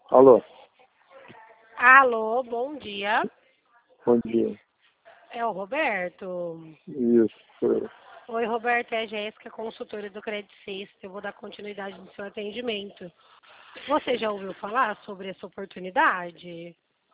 Alô, Alô, bom dia. bom dia. É o Roberto? Isso, sou eu. Oi, Roberto, é a Jéssica, consultora do Credit Suisse. Eu vou dar continuidade no seu atendimento. Você já ouviu falar sobre essa oportunidade?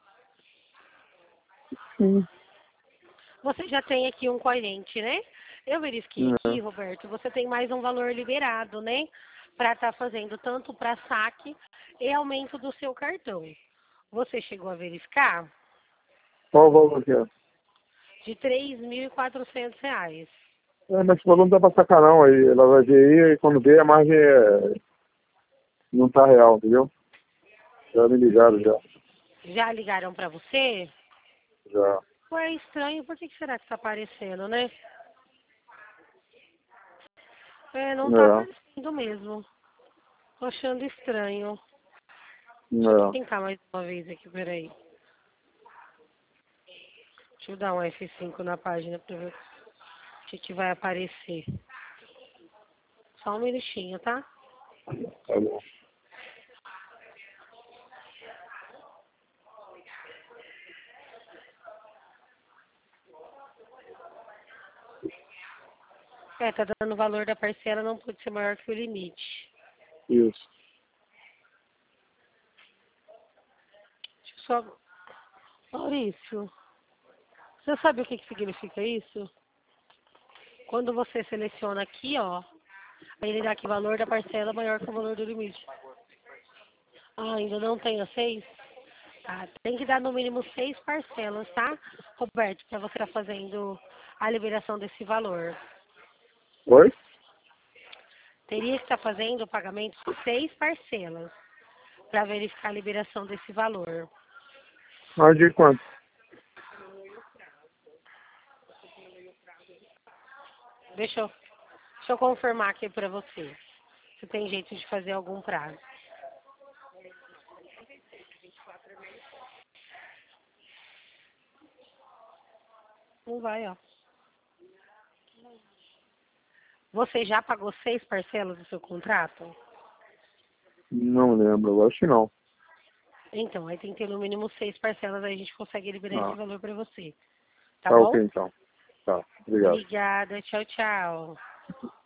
Sim, Você já tem aqui um cliente, né? Eu verifiquei né? aqui, Roberto, você tem mais um valor liberado, né? Para estar fazendo tanto para saque e aumento do seu cartão. Você chegou a verificar? Qual o valor que é? De R$ 3.400. Mas esse valor não dá pra sacar não, aí ela vai ver aí, e quando vê a margem não tá real, entendeu? Já me ligaram já. Já ligaram para você? Já. Pô, é estranho, por que será que tá aparecendo, né? É, não tá É, aparecendo mesmo. Tô achando estranho. Deixa eu é. tentar mais uma vez aqui, peraí. Deixa eu dar um F5 na página pra ver o que vai aparecer. Só um minutinho, tá? Tá bom. É, tá dando o valor da parcela, não pode ser maior que o limite. Isso. Deixa eu só... Maurício, você sabe o que significa isso? Quando você seleciona aqui, ó, aí ele dá aqui valor da parcela maior que o valor do limite. Ah, ainda não tem as 6? Tá, tem que dar no mínimo 6 parcelas, tá, Roberto, para você estar fazendo a liberação desse valor. Oi? Teria que estar fazendo o pagamento de 6 parcelas para verificar a liberação desse valor. Mais de quanto? Deixa eu confirmar aqui para você, se tem jeito de fazer algum prazo. Não vai, ó. Você já pagou 6 parcelas do seu contrato? Não lembro, eu acho que não. Então, aí tem que ter no mínimo 6 parcelas, aí a gente consegue liberar esse Ah, valor para você. Tá tá ok bom? então. Tá, obrigado. Obrigada. Tchau, tchau.